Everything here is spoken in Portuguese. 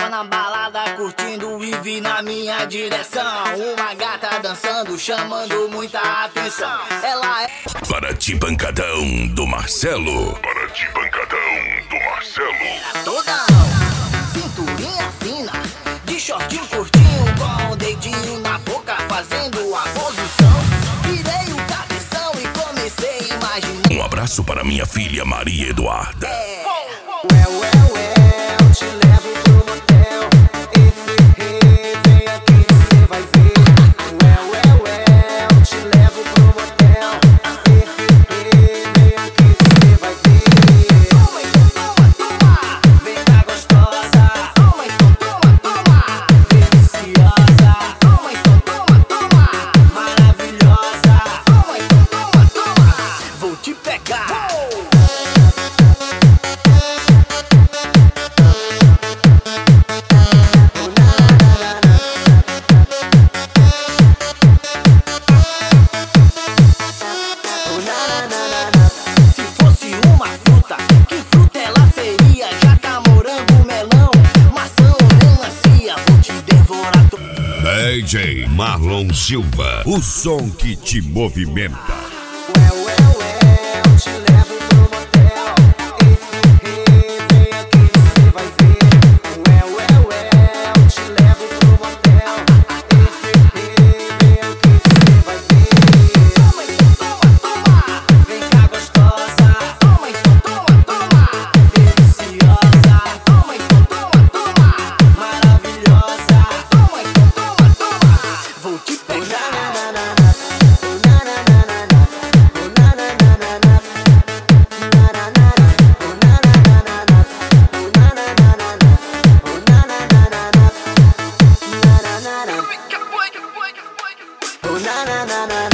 na balada curtindo e vi na minha direção uma gata dançando, chamando muita atenção. Ela é Paraty Pancadão do Marcelo. Paraty Pancadão do Marcelo. toda cinturinha fina, de shortinho curtinho, com o dedinho na boca fazendo a posição. Virei o cabeção e comecei a imaginar. Um abraço para minha filha Maria Eduarda. Eu te levo pro motel. Vem aqui que cê vai ver. Eu te levo pro motel. Vem aqui que cê vai ver. Toma, então toma, vem cá gostosa. Toma, então toma, deliciosa. Toma, então toma, maravilhosa. Toma, então toma, vou te pegar. Se fosse uma fruta, que fruta ela seria? Jaca, morango, melão, maçã ou melancia? Vou te devorar. DJ Marlon Silva, o som que te movimenta. Eu te levo pro motel. Vem aqui que cê vai ver. Eu te levo pro motel. Vem aqui que cê vai ver. Toma, então toma, vem cá gostosa. Toma, então toma, deliciosa. Toma, então toma, maravilhosa. Toma, então toma, vou te pegar. Na na na na